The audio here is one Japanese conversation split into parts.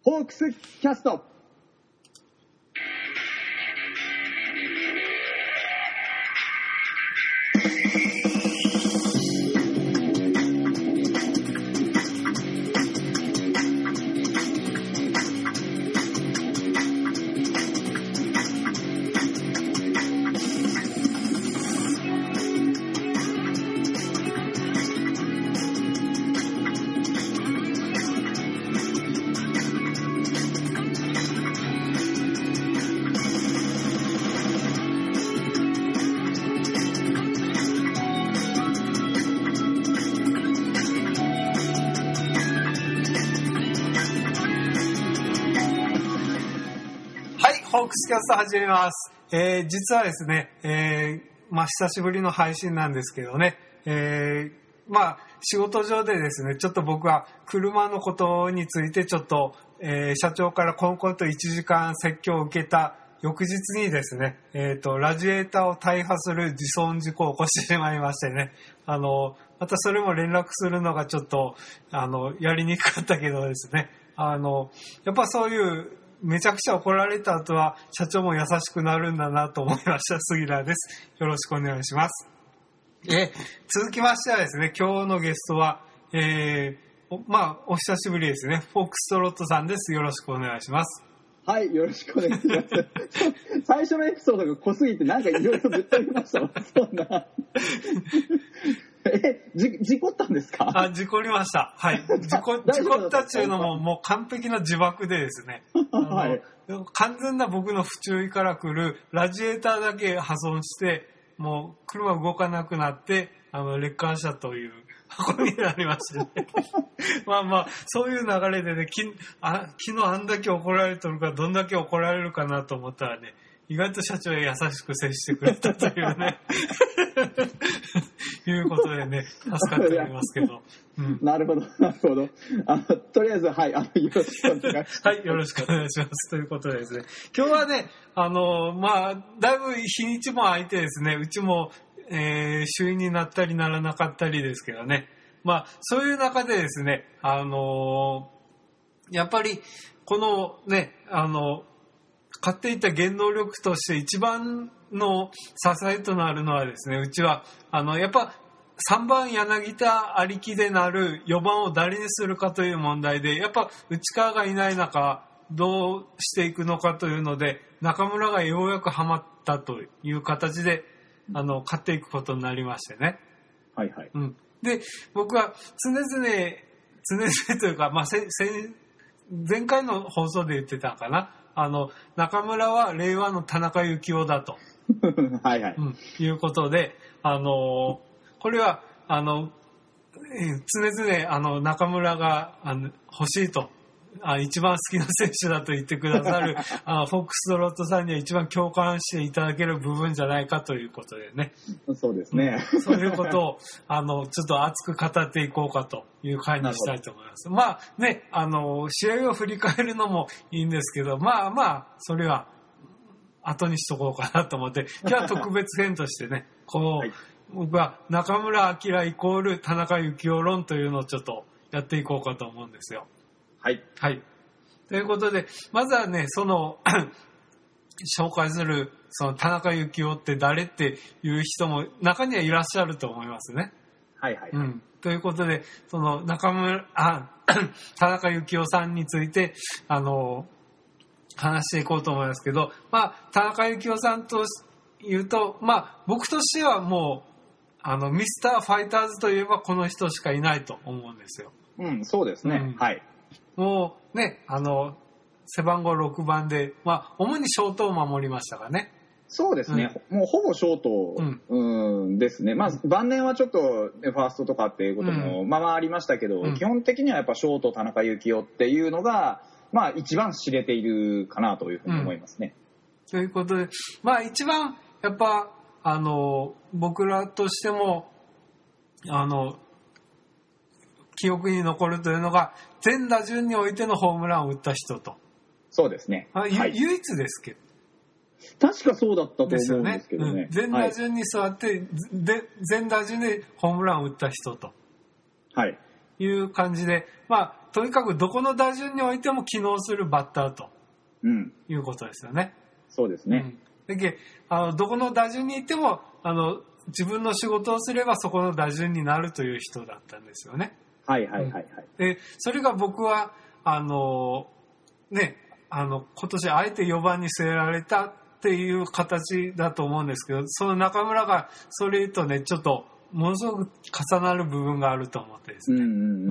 ホークスキャスト。 ホークスキャスト始めます。実はですね、久しぶりの配信なんですけどね、仕事上でですね、ちょっと僕は車のことについてちょっと、社長からコンコンと1時間説教を受けた翌日にですね、ラジエーターを大破する自損事故を起こしてしまいましてね、またそれも連絡するのがちょっと、やりにくかったけどですね、やっぱそういうめちゃくちゃ怒られた後は社長も優しくなるんだなと思いました。杉田です。よろしくお願いします。続きましてはですね、今日のゲストは、お久しぶりですね。フォックストロットさんです。よろしくお願いします。 はい、よろしくお願いします。最初のエピソードが濃すぎてなんかいろいろぶっ飛びましたもん。そんな。事故ったんですか？ 事故りました。はい。事故ったっていうのももう完璧な自爆でですね。はい。完全な僕の不注意から来るラジエーターだけ破損して、もう車動かなくなって、劣化したということになりましてね。そういう流れでね、昨日あんだけ怒られとるからどんだけ怒られるかなと思ったらね、意外と社長へ優しく接してくれたというね。いうことでね、助かっておりますけど。 うん、なるほど、なるほど。とりあえず、はい、よろしくお願いします。 はい、よろしくお願いします。ということでですね、今日はね、だいぶ日にちも空いてですね、うちも、週になったりならなかったりですけどね、そういう中でですね、やっぱり、このね、買っていた原動力として一番の支えとなるのはですね、うちは、やっぱ3番柳田ありきでなる4番を誰にするかという問題で、やっぱ内川がいない中、どうしていくのかというので、中村がようやくハマったという形で、買っていくことになりましてね。 はいはい。 うん。で、僕は常々というか、前回の放送で言ってたかな。中村は令和の田中幸雄だと。 はいはい。 いうことで、これは、常々、中村が、欲しいと、一番好きな選手だと言ってくださる、フォックストロットさんには一番共感していただける部分じゃないかということでね。 そうですね。 そういうことを、ちょっと熱く語っていこうかという回にしたいと思います。試合を振り返るのもいいんですけど、それは後にしとこうかなと思って、今日は特別編としてね、はい、僕は中村晃イコール田中幸雄論というのをちょっとやっていこうかと思うんですよ。 はい。 はい。ということで、まずはね、紹介する、田中幸雄って誰っていう人も中にはいらっしゃると思いますね。 はいはい。 うん。ということで、田中幸雄さんについて、話していこうと思いますけど、田中幸雄さんというと、僕としてはもう、ミスターファイターズといえばこの人しかいないと思うんですよ。 うん、そうですね。はい。 もうね、背番号6番で、主にショートを守りましたかね。 そうですね。もうほぼショート、ですね。晩年はちょっとファーストとかっていうこともありましたけど、基本的にはやっぱショート田中幸雄っていうのが、一番知れているかなというふうに思いますね。 ということで、一番やっぱ僕らとしても記憶に残るというのが全打順においてのホームランを打った人と。 そうですね。 唯一ですけど。 確かそうだったと思うんですけどね。 全打順に座って、全打順でホームランを打った人と。 はい。 いう感じで、とにかくどこの打順においても機能するバッターということですよね。 そうですね。 どこの打順に行っても自分の仕事をすればそこの打順になるという人だったんですよね。 はいはいはいはい。 でそれが僕は今年あえて4番に据えられたっていう形だと思うんですけど、その中村がそれとねちょっとものすごく重なる部分があると思ってですね。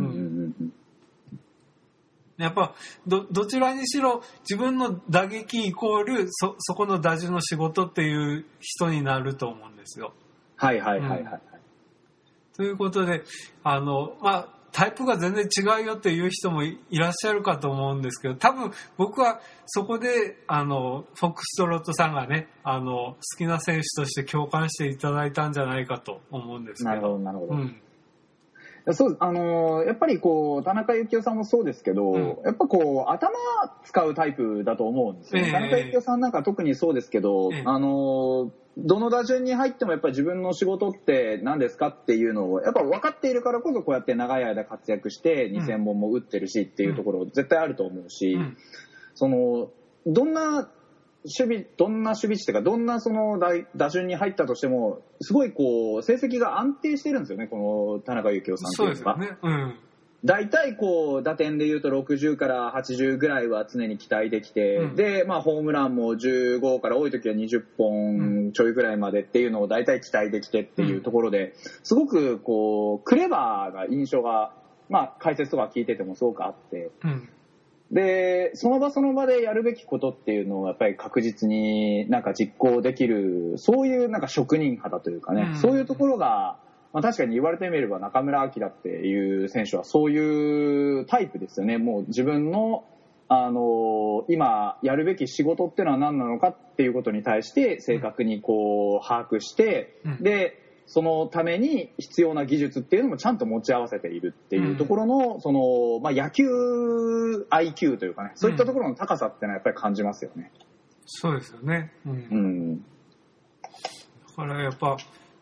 やっぱどちらにしろ自分の打撃イコールそこの打順の仕事っていう人になると思うんですよ。 はいはいはいはい。 ということでタイプが全然違うよっていう人もいらっしゃるかと思うんですけど、多分僕はそこでフォックストロットさんがね好きな選手として共感していただいたんじゃないかと思うんですけど。 なるほどなるほど。そうやっぱり田中幸雄さんもそうですけど、やっぱ頭使うタイプだと思うんですよ、田中幸雄さんなんか特にそうですけど、どの打順に入ってもやっぱり自分の仕事って何ですかっていうのをやっぱ分かっているからこそこうやって長い間活躍して2000本も打ってるしっていうところ絶対あると思うし、どんな守備地というかどんな打順に入ったとしてもすごい成績が安定してるんですよね、この田中幸雄さんっていうのが。そうですよね。大体打点でいうと60から80ぐらいは常に期待できて、でホームランも15から多い時は20本ちょいぐらいまでっていうのを大体期待できてっていうところですごくクレバーな印象が解説とか聞いててもすごくあって、でその場その場でやるべきことっていうのをやっぱり確実に実行できる、そういう職人肌というかね、そういうところが確かに言われてみれば中村晃っていう選手はそういうタイプですよね。もう自分の今やるべき仕事っていうのは何なのかっていうことに対して正確に把握して、でそのために必要な技術っていうのもちゃんと持ち合わせているっていうところの野球 IQ というかね、そういったところの高さっていうのはやっぱり感じますよね。 そうですよね。だからやっぱ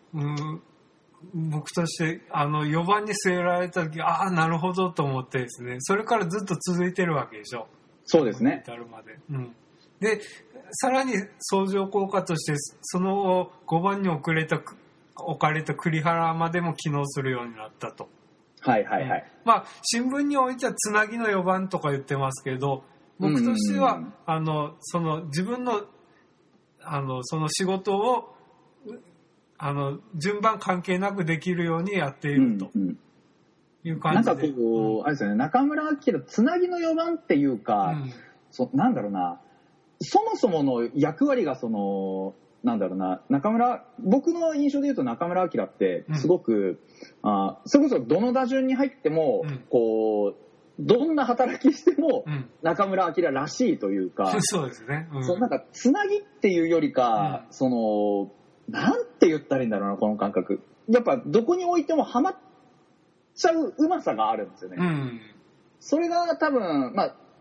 僕として4番に据えられた時なるほどと思ってですね、それからずっと続いてるわけでしょ。 そうですね。 至るまで。でさらに相乗効果としてその5番に置かれた栗原までも機能するようになったと。 はいはいはい。 新聞においてはつなぎの4番とか言ってますけど、僕としてはその自分のその仕事を順番関係なくできるようにやっているという感じで、あれですよね、中村晃つなぎの4番っていうか、なんだろうな、そもそもの役割がなんだろうな、僕の印象で言うと中村晃ってすごく、それこそどの打順に入っても、どんな働きしても中村晃らしいというか、 そうですね。 つなぎっていうよりか、なんて言ったらいいんだろうな、この感覚。やっぱどこに置いてもハマっちゃううまさがあるんですよね。それが多分、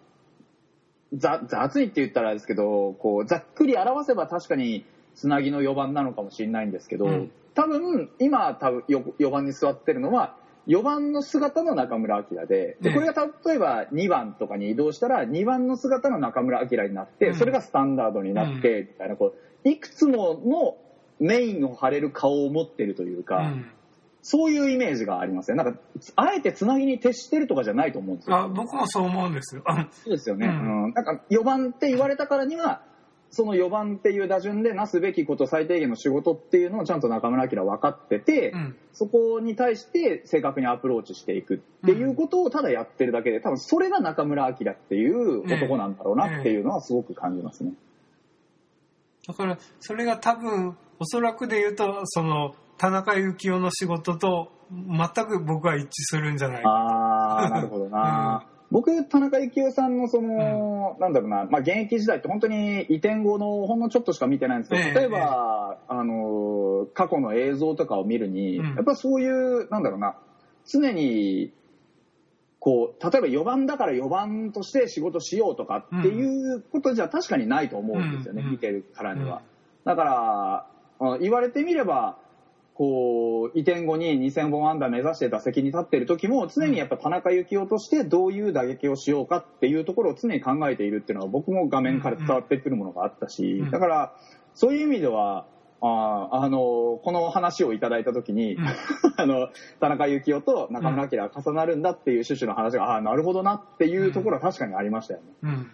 雑にって言ったらですけど、ざっくり表せば確かにつなぎの4番なのかもしれないんですけど、多分4番に座ってるのは4番の姿の中村晃で、これが例えば2番とかに移動したら2番の姿の中村晃になって、それがスタンダードになってみたいな、いくつものメインを張れる顔を持ってるというか、そういうイメージがありますよ。あえてつなぎに徹してるとかじゃないと思うんですよ。 僕もそう思うんですよ。 そうですよね。4番って言われたからには、その4番っていう打順でなすべきこと最低限の仕事っていうのをちゃんと中村晃分かってて、そこに対して正確にアプローチしていくっていうことをただやってるだけで、多分それが中村晃っていう男なんだろうなっていうのはすごく感じますね。 だからそれが多分おそらくで言うと田中幸雄の仕事と全く僕は一致するんじゃないか。 なるほどな。僕田中幸雄さんのなんだろうな、現役時代って本当に移転後のほんのちょっとしか見てないんですけど、例えば、過去の映像とかを見るに、やっぱそういうなんだろうな、常に例えば4番だから4番として仕事しようとかっていうことじゃ確かにないと思うんですよね、見てるからには。だから言われてみればこう移転後に2000本安打目指して打席に立っている時も常にやっぱ田中幸雄としてどういう打撃をしようかっていうところを常に考えているっていうのは僕も画面から伝わってくるものがあったし、だからそういう意味ではこの話をいただいた時に、田中幸雄と中村晃が重なるんだっていう趣旨の話がなるほどなっていうところは確かにありましたよね。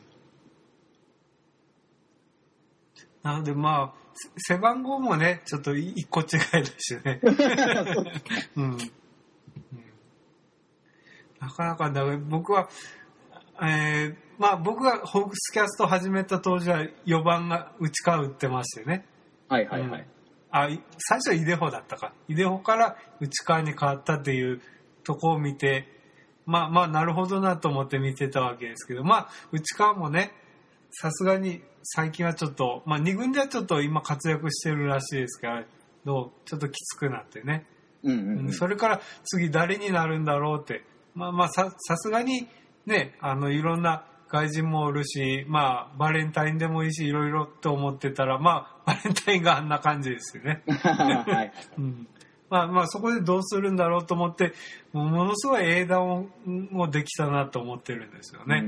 なのでまあ背番号もねちょっと一個違いだしね、なかなか僕は、まあ僕がホークスキャスト始めた当時は4番が内川打ってましてね。はいはいはい。最初はイデホだったか。イデホから内川に変わったっていうとこを見て、まあなるほどなと思って見てたわけですけど、まあ内川もね、さすがに最近はちょっと、まあ2軍ではちょっと今活躍してるらしいですけど、ちょっときつくなってね。それから次誰になるんだろうって、まあさすがにね、いろんな外人もおるし、まあバレンタインでもいいし、いろいろと思ってたら、まあバレンタインがあんな感じですよね。はいまあそこでどうするんだろうと思って、ものすごい英断もできたなと思ってるんですよね。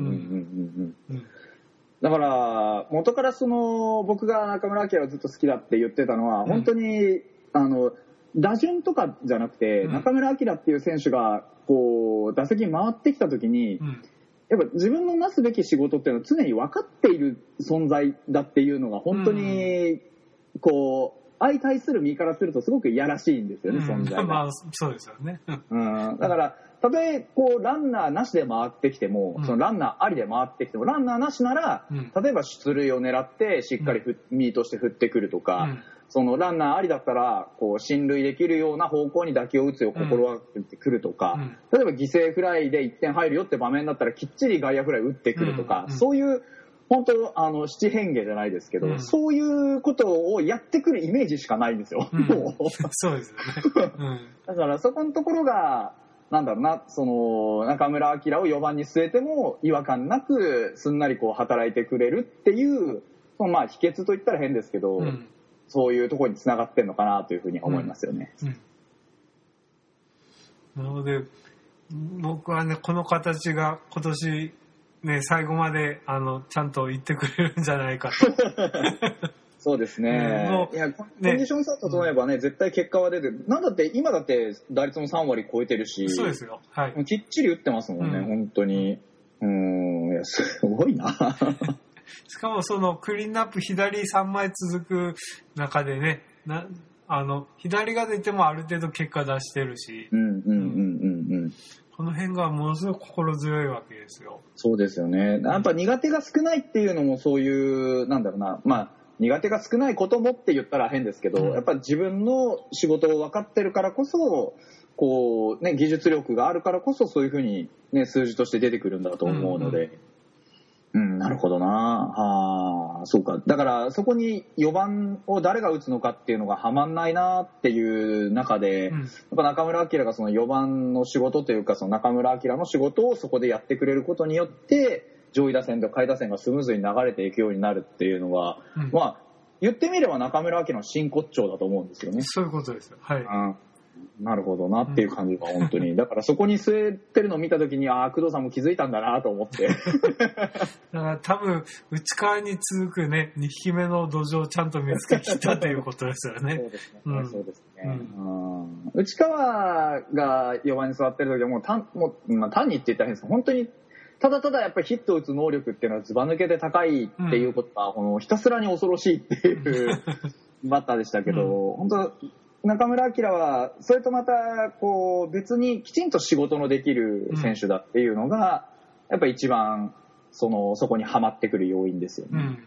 だから元から僕が中村晃をずっと好きだって言ってたのは、本当に打順とかじゃなくて、中村晃っていう選手がこう打席に回ってきた時に、やっぱ自分のなすべき仕事っていうのは常に分かっている存在だっていうのが本当にこう相対する身からするとすごくいやらしいんですよね、存在が。 まあそうですよね。 だからたとえこうランナーなしで回ってきても、そのランナーありで回ってきても、ランナーなしなら、例えば出塁を狙ってしっかりミートして振ってくるとか、そのランナーありだったらこう進塁できるような方向に打球を打つよう心がけてくるとか、例えば犠牲フライで1点入るよって場面だったらきっちり外野フライ打ってくるとか、そういう本当七変化じゃないですけど、そういうことをやってくるイメージしかないんですよ。 そうですよね。 だからそこのところがなんだろうな、中村晃を4番に据えても違和感なくすんなりこう働いてくれるっていうまあ秘訣といったら変ですけど、そういうところにつながってんのかなというふうに思いますよね。 なので僕はねこの形が今年ね最後までちゃんと言ってくれるんじゃないかと。 そうですね。いやコンディションさえ整えばね、絶対結果は出てる。なんだって今だって打率も3割超えてるし、 そうですよ。はい。 きっちり打ってますもんね、本当に。いやすごいな。 しかもクリーンナップ左3枚続く中でね、左が出てもある程度結果出してるし、この辺がものすごく心強いわけですよ。 そうですよね。やっぱ苦手が少ないっていうのもそういうなんだろうな、まあ苦手が少ないこともって言ったら変ですけど、やっぱ自分の仕事を分かってるからこそこう、ね、技術力があるからこそそういうふうに、ね、数字として出てくるんだと思うので、なるほどな。そうか。だからそこに4番を誰が打つのかっていうのがはまんないなっていう中で、やっぱ中村晃がその4番の仕事というか、その中村晃の仕事をそこでやってくれることによって上位打線と下位打線がスムーズに流れていくようになるっていうのは、まあ言ってみれば中村晃の真骨頂だと思うんですよね。 そういうことですよ。はい。 なるほどなっていう感じが本当に、だからそこに据えてるのを見た時に工藤さんも気づいたんだなと思ってだから多分内川に続くね2匹目の土壌をちゃんと見つけきったということですよね。 そうですね、そうですね。内川が4番に座ってる時はもう単にって言ったら変ですけど、本当にただただやっぱりヒットを打つ能力っていうのはずば抜けて高いっていうことは、このひたすらに恐ろしいっていうバッターでしたけど、本当中村晃はそれとまたこう別にきちんと仕事のできる選手だっていうのがやっぱ一番そこにはまってくる要因ですよね。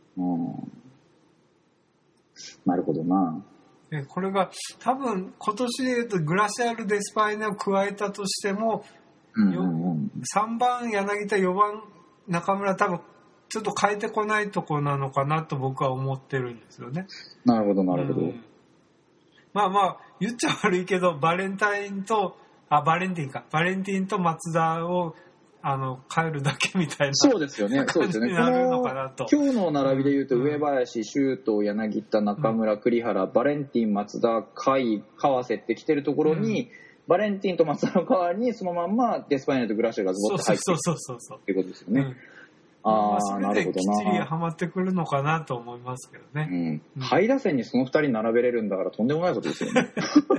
なるほどな。 これが多分今年で言うとグラシアル・デスパイネを加えたとしても、3番柳田4番中村多分ちょっと変えてこないとこなのかなと僕は思ってるんですよね。 なるほどなるほど。 まあ言っちゃ悪いけどバレンティンと松田を帰るだけみたいな。 そうですよね。そうですよね。 なるのかなと。 今日の並びで言うと、上林、周東、柳田、中村、栗原、バレンティン、松田、甲斐、川瀬って来てるところに、バレンティンと松田の代わりにそのまんまデスパイネとグラシアがズボッと入ってくるっていうことですよね。 それできっちりはまってくるのかなと思いますけどね。 下位打線にその2人並べれるんだからとんでもないことですよね。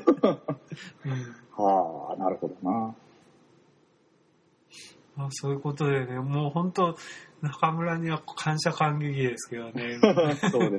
はあ、なるほどな。 そういうことでね、もう本当中村には感謝感激ですけどね。 そうです。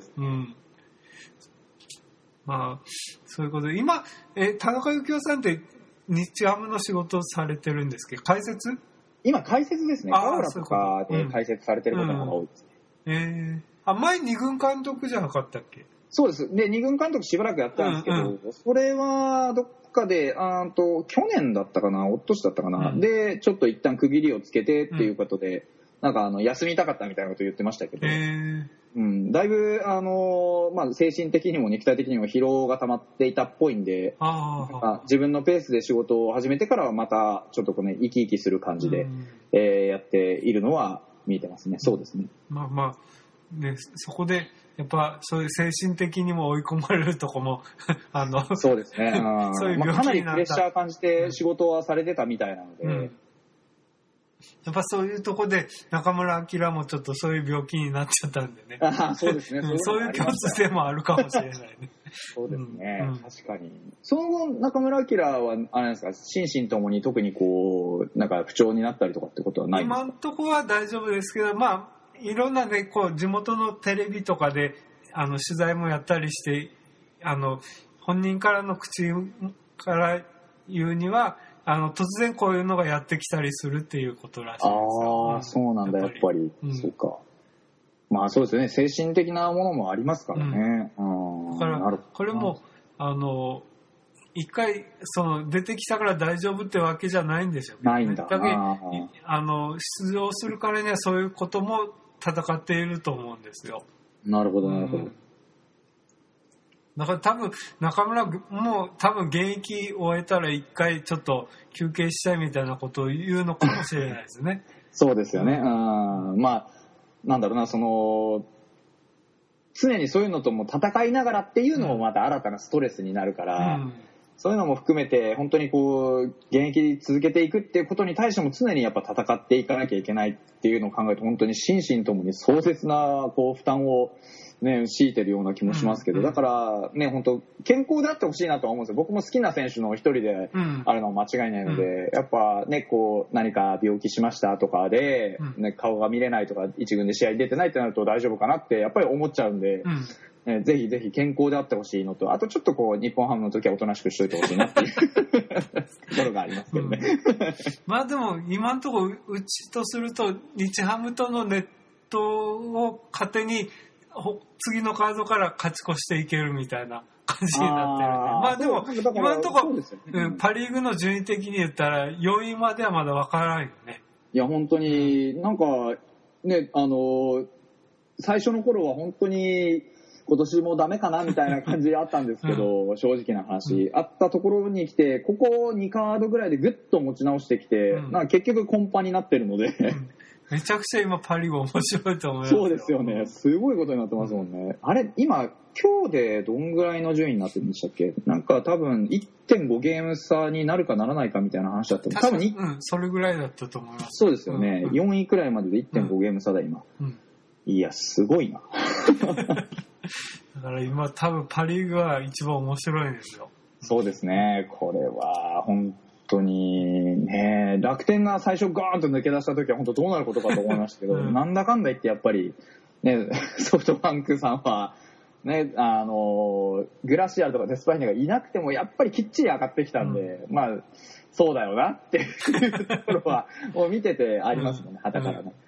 まあそういうことで、今田中幸雄さんって日ハムの仕事をされてるんですけど、解説？ 今解説ですね。河原とかで解説されてることが多いですね。前2軍監督じゃなかったっけ？ そうです。で2軍監督しばらくやったんですけど、それはどっかで去年だったかな、一昨年だったかな、でちょっと一旦区切りをつけてっていうことで、なんか休みたかったみたいなこと言ってましたけど、だいぶ精神的にも肉体的にも疲労が溜まっていたっぽいんで、自分のペースで仕事を始めてからはまたちょっと生き生きする感じで、やっているのは見えてますね。そうですね。 ね、そこでやっぱそういう精神的にも追い込まれるとこもそうですね。そういう病気になったかなりプレッシャー感じて仕事はされてたみたいなので、 やっぱそういうとこで中村晃もちょっとそういう病気になっちゃったんでね。 そうですね。 そういう共通性もあるかもしれないね。 そうですね。確かに。その後中村晃はあれですか、心身ともに特になんか不調になったりとかってことはないんですか？ 今のところは大丈夫ですけど、いろんなね地元のテレビとかで取材もやったりして本人からの口から言うには突然こういうのがやってきたりするっていうことらしいですよ。 そうなんだ、やっぱり。そうか。そうですよね。精神的なものもありますからね。 だからこれも一回出てきたから大丈夫ってわけじゃないんですよね。 ないんだ。 だけ出場するからにはそういうことも戦っていると思うんですよ。 なるほどなるほど。 だから多分中村も現役終えたら一回ちょっと休憩したいみたいなことを言うのかもしれないですね。 そうですよね。なんだろうな、常にそういうのとも戦いながらっていうのもまた新たなストレスになるから、そういうのも含めて本当に現役続けていくっていうことに対しても常にやっぱ戦っていかなきゃいけないっていうのを考えると本当に心身ともに壮絶な負担をね、強いてるような気もしますけど、だからね、本当健康であってほしいなとは思うんですよ。僕も好きな選手の一人であるのは間違いないので、やっぱね、何か病気しましたとかで、顔が見れないとか一軍で試合に出てないってなると大丈夫かなってやっぱり思っちゃうんで、ぜひぜひ健康であってほしいのと、あとちょっと日本ハムの時はおとなしくしといてほしいなっていうところがありますけどね。 でも今のところうちとすると日ハムとのネットを勝手に次のカードから勝ち越していけるみたいな感じになってるんで。でも今のところ、パリーグの順位的に言ったら4位まではまだ分からないよね。 いや本当になんかね、最初の頃は本当に今年もダメかなみたいな感じあったんですけど、正直な話、あったところに来てここ2カードぐらいでグッと持ち直してきて、なんか結局コンパになってるので、 めちゃくちゃ今パリーグ面白いと思います。 そうですよね。すごいことになってますもんね。あれ今日でどんぐらいの順位になってるんでしたっけ？なんか多分 1.5 ゲーム差になるかならないかみたいな話だった。多分それぐらいだったと思います。 そうですよね。4位くらいまでで 1.5 ゲーム差だ今。いやすごいな。 だから今多分パリーグは一番面白いんですよ。 そうですね。これは本当にね、楽天が最初ガーンと抜け出した時は本当どうなることかと思いましたけど、なんだかんだ言ってやっぱりね、ソフトバンクさんはね、グラシアルとかデスパイネがいなくてもやっぱりきっちり上がってきたんで、そうだよなっていうところはもう見ててありますもんね、旗からね。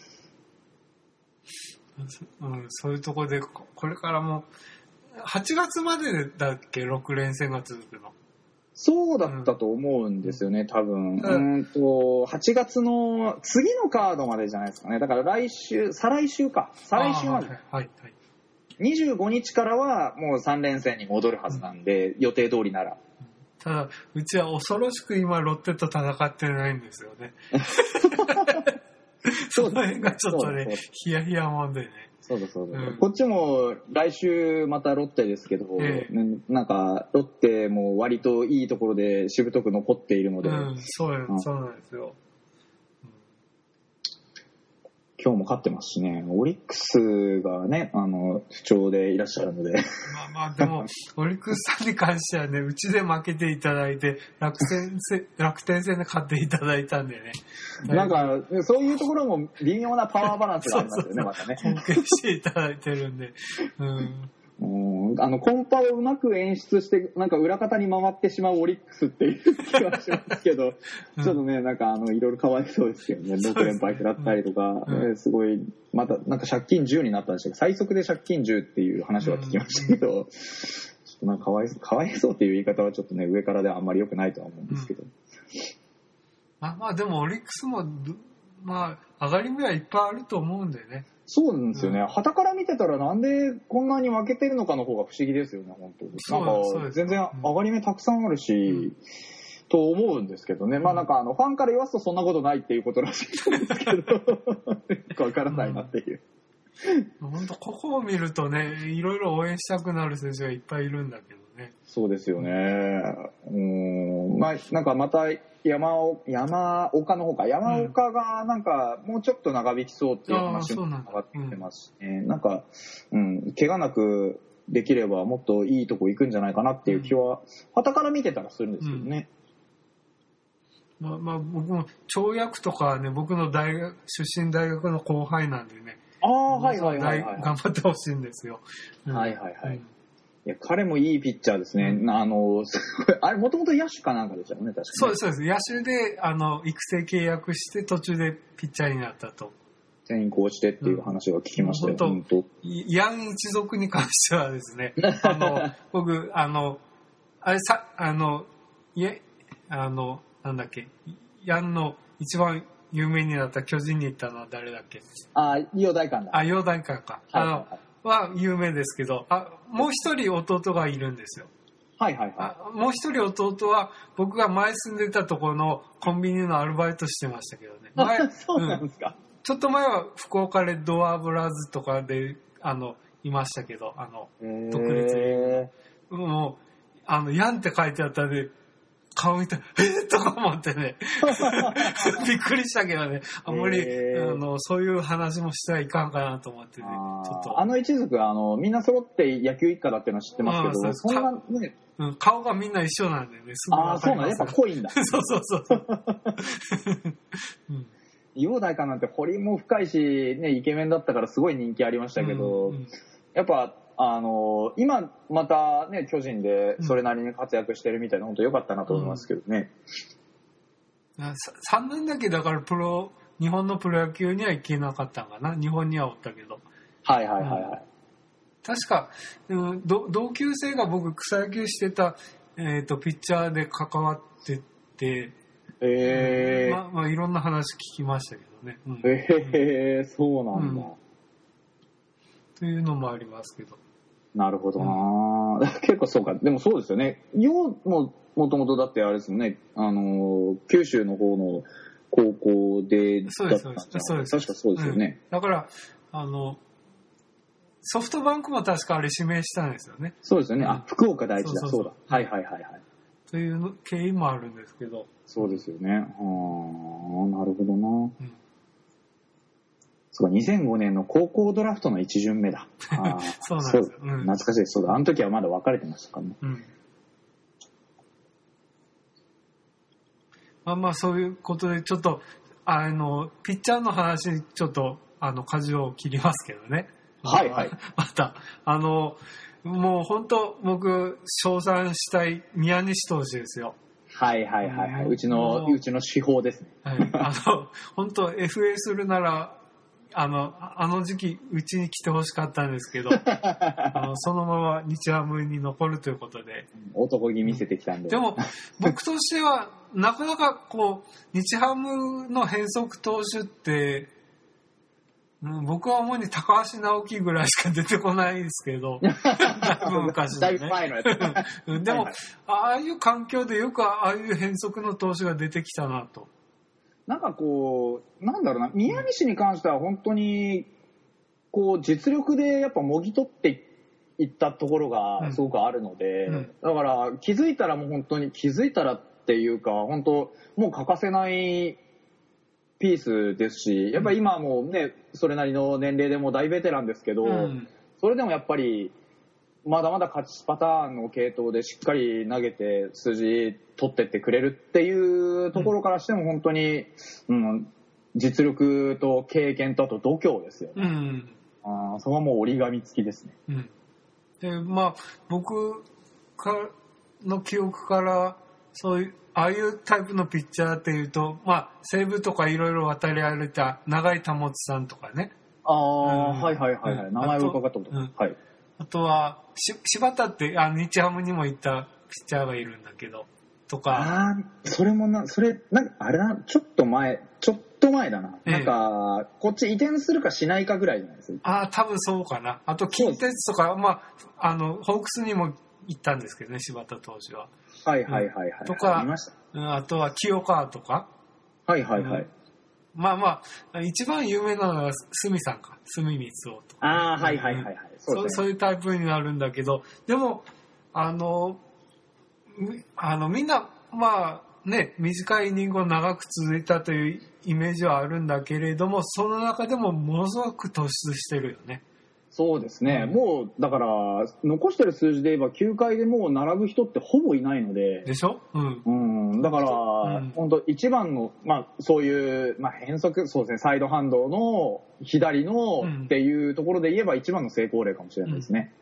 そういうところでこれからも8月までだっけ、6連戦が続くの。 そうだったと思うんですよね、多分。8月の次のカードまでじゃないですかね。だから再来週まで。25日からはもう3連戦に戻るはずなんで、予定通りなら。 ただ、うちは恐ろしく今ロッテと戦ってないんですよね。その辺がちょっとね、ヒヤヒヤもんでね。 そうだ。こっちも来週またロッテですけど、なんかロッテも割といいところでしぶとく残っているので。 そうなんですよ。 今日も勝ってますしね、オリックスがね、不調でいらっしゃるので。 まあでも、オリックスさんに関してはね、うちで負けていただいて、楽天戦で勝っていただいたんでね。 なんか、そういうところも微妙なパワーバランスがありますよね、またね。 貢献していただいてるんで。 コンパをうまく演出して、なんか裏方に回ってしまうオリックスっていう気がしますけど、ちょっとね、なんかいろいろかわいそうですけどね、6連敗食らったりとか、すごい、またなんか借金10になったんでしたけど、最速で借金10っていう話は聞きましたけど、ちょっとなんかかわいそうっていう言い方はちょっとね、上からではあんまり良くないとは思うんですけど。 まあでもオリックスも、まあ上がり目はいっぱいあると思うんでね。 そうなんですよね。旗から見てたらなんでこんなに負けてるのかの方が不思議ですよね、本当に。なんか全然上がり目たくさんあるし、と思うんですけどね。まあなんかファンから言わすとそんなことないっていうことらしいんですけど、よくわからないなっていう。 本当ここを見るとね、いろいろ応援したくなる選手がいっぱいいるんだけどね。 そうですよね。まあなんかまた山岡の方か、山岡がなんかもうちょっと長引きそうっていう話も上がってきてますしね。なんか、怪我なくできればもっといいとこ行くんじゃないかなっていう気は、傍から見てたらするんですけどね。 まあ僕も跳躍とかね、僕の出身大学の後輩なんでね。 はい。 頑張ってほしいんですよ。 はい。いや、彼もいいピッチャーですね。あれ、もともと野手かなんかでしたよね、確かに。 そうです。野手で、育成契約して、途中でピッチャーになったと。 転校してっていう話は聞きましたよ、 本当。ヤン一族に関してはですね、僕、なんだっけ、ヤンの一番有名になった巨人に行ったのは誰だっけ？ 伊予大館だ。 伊予大館か。は有名ですけど、もう一人弟がいるんですよ。 はい。 もう一人弟は僕が前住んでたところのコンビニのアルバイトしてましたけどね。 そうなんですか。 ちょっと前は福岡レッドアブラーズとかでいましたけど、独立リーグもうヤンって書いてあったんで。顔見て、とか思ってね。びっくりしたけどね。あんまり、そういう話もしてはいかんかなと思ってね。ちょっと一族みんな揃って野球一家だっていうのは知ってますけど、そんなね。 顔がみんな一緒なんでね。すぐ分かります。 そうなん、やっぱ濃いんだ。 そう。 伊予大館なんて彫りも深いし、ね、イケメンだったからすごい人気ありましたけど、やっぱ、今またね巨人でそれなりに活躍してるみたいな、本当良かったなと思いますけどね。 3年だけだから日本のプロ野球には行けなかったんかな。日本にはおったけど。 はい。 確か、同級生が僕草野球してた、ピッチャーで関わってて、まあいろんな話聞きましたけどね。 そうなんだ。 というのもありますけど。 なるほどな、結構そうか。でもそうですよね。もともとだってあれですよね。九州の方の高校でだったんじゃないですか。確かそうですよね。 だからソフトバンクも確かあれ指名したんですよね。 そうですよね。福岡第一だ。そうだ。はい。 という経緯もあるんですけど。 そうですよね。なるほどな。そうか、2005年の高校ドラフトの1巡目だ。 そうなんですよ。 懐かしいです。そうだ。あの時はまだ分かれてましたからね。 まあそういうことでちょっとピッチャーの話ちょっと舵を切りますけどね。 はい。 またもう本当僕称賛したい宮西投手ですよ。 はい。うちの手法ですね。 本当 FA するならあの時期うちに来てほしかったんですけどそのまま日ハムに残るということで男気見せてきたんで。 でも僕としてはなかなかこう日ハムの変則投手って僕は主に高橋直樹ぐらいしか出てこないですけど、昔のね。 だいぶ前のやつ。 でも、ああいう環境でよくああいう変則の投手が出てきたなと。 なんかこう、なんだろうな、宮西に関しては本当に、こう、実力でやっぱもぎ取っていったところがすごくあるので、だから気づいたらもう本当に、気づいたらっていうか、本当、もう欠かせないピースですし、やっぱり今はもうね、それなりの年齢でも大ベテランですけど、それでもやっぱり、まだまだ勝ちパターンの系統でしっかり投げて数字取ってってくれるっていうところからしても本当に、実力と経験とあと度胸ですよね。そこはもう折り紙付きですね。 で、まあ僕の記憶からそういうああいうタイプのピッチャーっていうと、まあ西武とかいろいろ渡り歩いた永井保さんとかね。 はいはいはいはい。名前を伺ったこと。はい。 あとは柴田って日ハムにも行ったピッチャーがいるんだけどとか。 それもなんかあれだ、ちょっと前だな。なんかこっち移転するかしないかぐらいじゃないですか。 多分そうかな。あと近鉄とかまあホークスにも行ったんですけどね、柴田投手は。 はいはいはいはい。 とか見ました。 あとは清川とか。 はいはいはい。 まあ一番有名なのは角さんか、角光夫とか。 はいはいはいはい。 そういうタイプになるんだけど、でもみんなまあね、短いイニングを長く続いたというイメージはあるんだけれども、その中でもものすごく突出してるよね。 そうですね、もうだから残してる数字で言えば球界でもう並ぶ人ってほぼいないので。 でしょ。 だから、本当一番のそういう変則、そうですね、サイドハンドの左のっていうところで言えば一番の成功例かもしれないですね。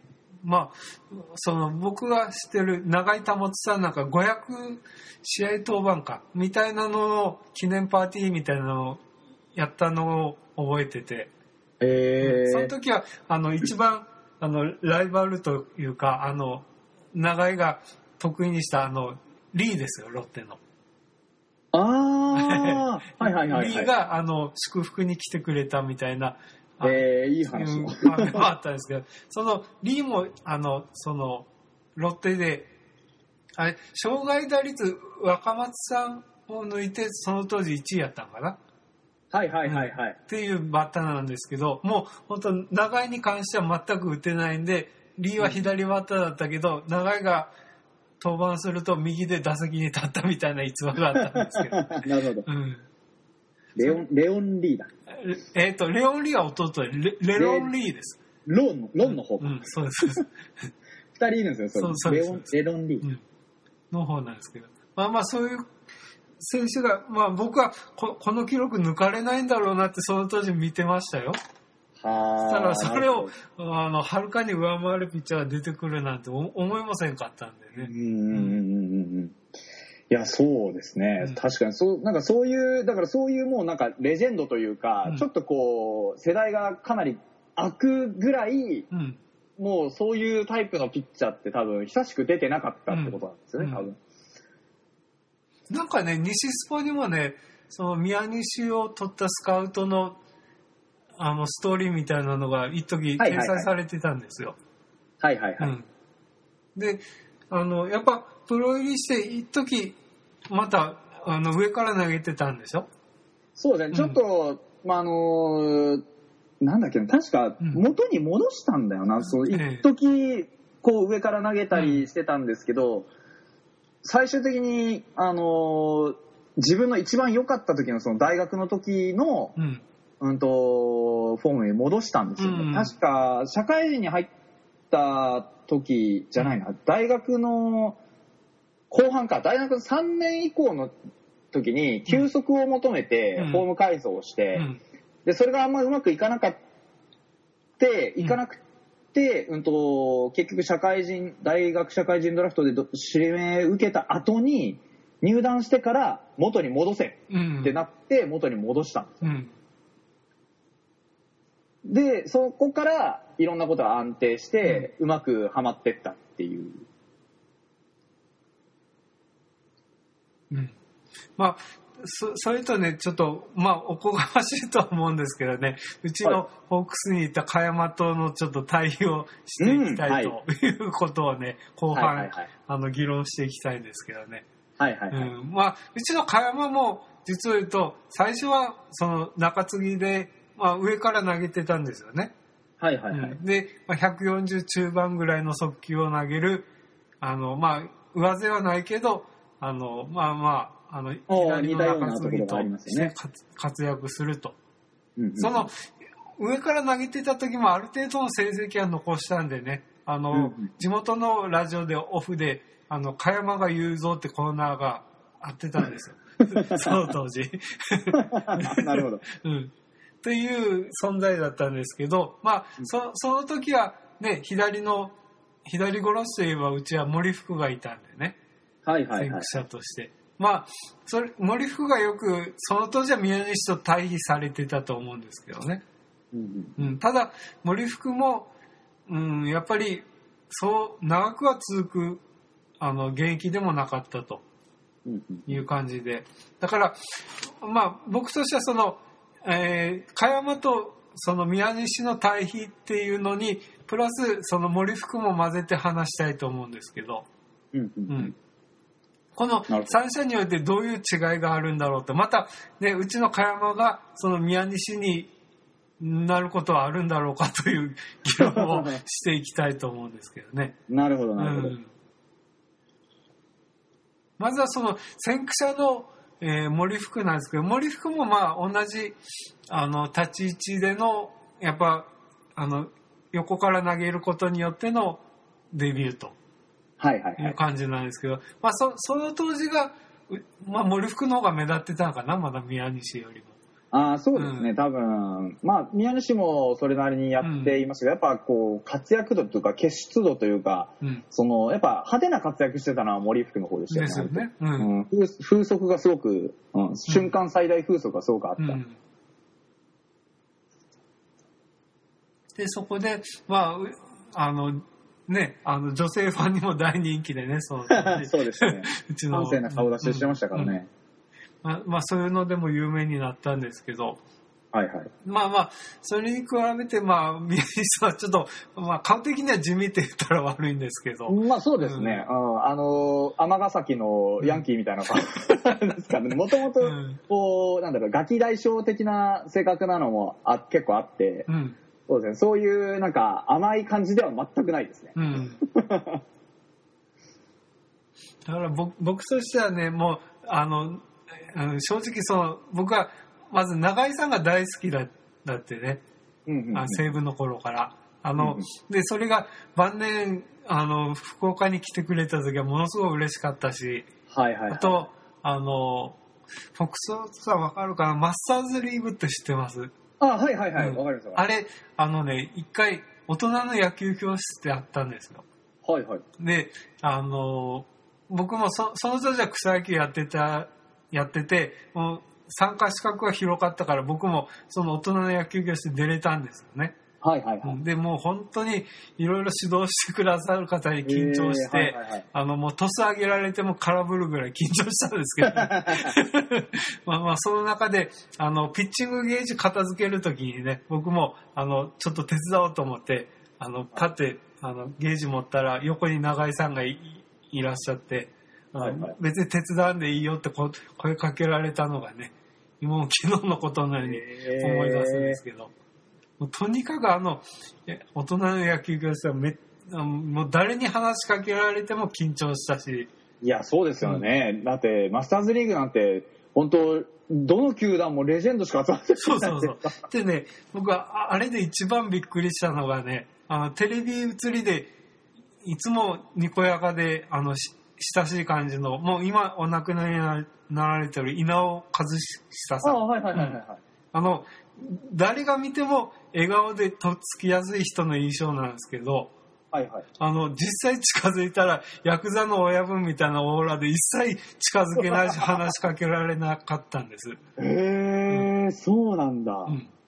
僕が知ってる永井保さんなんか500試合登板かみたいなのの記念パーティーみたいなのをやったのを覚えてて、その時は一番ライバルというか永井が得意にしたリーですよ、ロッテの。 はいはいはい。 リーが祝福に来てくれたみたいな。 いい話もあったんですけど、そのリーもロッテで障害打率若松さんを抜いてその当時1位やったのかな。 はいはいはいはい。 っていうバッターなんですけど、もう本当長井に関しては全く打てないんで、リーは左バッターだったけど、長井が登板すると右で打席に立ったみたいな逸話があったんですけど。 なるほど。レオンリーだ。 レオンリーは弟で、レロンリーです。 ロンの方か。 そうです。 二人いるんですよ、それ。レロンリー。 の方なんですけど。そういう選手が、僕はこの記録抜かれないんだろうなってその当時見てましたよ。ただそれをはるかに上回るピッチャーが出てくるなんて思いませんかったんでね。 いや、そうですね。確かになんかそういうもうなんかレジェンドというか、ちょっとこう世代がかなり空くぐらい、もうそういうタイプのピッチャーって多分久しく出てなかったってことなんですよね、多分。 なんかね、西スポにもね、その宮西を取ったスカウトのストーリーみたいなのが一時掲載されてたんですよ。 はいはいはい。 で、やっぱプロ入りして一時また上から投げてたんでしょ？ そうですね。ちょっとなんだっけな、確か元に戻したんだよな。一時こう上から投げたりしてたんですけど、最終的に自分の一番良かった時のその大学の時のフォームに戻したんですよね。確か社会人に入った時じゃないな、大学の後半か、大学3年以降の時に球速を求めてフォーム改造をして、でそれがあんまうまくいかなくて、結局大学社会人ドラフトで指名受けた後に入団してから元に戻せってなって元に戻したんですよ。でそこからいろんなことが安定してうまくはまってったっていう。 それとね、ちょっと、まあ、おこがましいとは思うんですけどね、うちのホークスにいた茅山とのちょっと対比をしていきたいということをね、後半、議論していきたいんですけどね。まあ、うちの茅山も、実を言うと、最初は、その、中継ぎで、まあ、上から投げてたんですよね。で、まあ、140中盤ぐらいの速球を投げる、まあ、上背はないけど、まあ、左の中継ぎとして活躍すると。その、上から投げてた時もある程度の成績は残したんでね、地元のラジオでオフで、茅山が言うぞってコーナーがあってたんですよ。その当時。 なるほど。 という存在だったんですけど、まあ、その時はね、左殺しといえばうちは森福がいたんでね。先駆者として。まあ、森福がよく、その当時は宮西と対比されてたと思うんですけどね。ただ、森福も、やっぱり、そう長くは続く、現役でもなかったという感じで。だから、まあ、僕としてはその、茅山とその宮西の対比っていうのに、プラスその森福も混ぜて話したいと思うんですけど、この三者においてどういう違いがあるんだろうと、また、ね、うちの茅山がその宮西になることはあるんだろうかという議論をしていきたいと思うんですけどね。 なるほど、なるほど。 まずはその先駆者の、森福なんですけど、森福もまあ同じ立ち位置でのやっぱ横から投げることによってのデビューという感じなんですけど、まあその当時が、まあ、森福の方が目立ってたのかな、まだ宮西よりも。 そうですね、多分、まあ、宮西もそれなりにやっていましたけど、やっぱこう、活躍度というか、傑出度というか、やっぱ派手な活躍してたのは森福の方でしたよね。ですよね。風速がすごく、瞬間最大風速がすごくあった。 で、そこで、まあ、ね、女性ファンにも大人気でね、そうですね。うちの。端正な顔出ししてましたからね。 まあ、そういうのでも有名になったんですけど、まあ、それに比べて、まあ、宮西さんはちょっと、まあ、顔的には地味って言ったら悪いんですけど。 まあ、そうですね。尼崎のヤンキーみたいな顔ですからね。もともと、こう、なんだろう、ガキ大将的な性格なのも結構あって、そうですね。そういう、なんか、甘い感じでは全くないですね。 だから僕としてはね、もう、正直僕はまず永井さんが大好きだってね、西武の頃から。で、それが晩年、福岡に来てくれた時はものすごい嬉しかったし、あと、フォックスさんわかるかな、マスターズリーグって知ってます？ わかります。 あれ、一回、大人の野球教室ってあったんですよ。で、僕もその当時は草野球やってて、もう参加資格が広かったから僕もその大人の野球教室に出れたんですよね。で、もう本当にいろいろ指導してくださる方に緊張して、もうトス上げられても空振るぐらい緊張したんですけど、まあその中で、ピッチングゲージ片付けるときにね、僕も、ちょっと手伝おうと思って、パッて、ゲージ持ったら横に永井さんがいらっしゃって、別に手伝うんでいいよって声かけられたのがね、もう昨日のことのように思い出すんですけど、もうとにかく大人の野球教室はもう誰に話しかけられても緊張したし。 いや、そうですよね。だって、マスターズリーグなんて、本当どの球団もレジェンドしか集まってない。 そう。でね、僕はあれで一番びっくりしたのがね、テレビ映りで、いつもにこやかで、親しい感じの、もう今お亡くなりになられてる稲尾和久さん。誰が見ても笑顔でとっつきやすい人の印象なんですけど、実際近づいたらヤクザの親分みたいなオーラで一切近づけないし話しかけられなかったんです。 そうなんだ。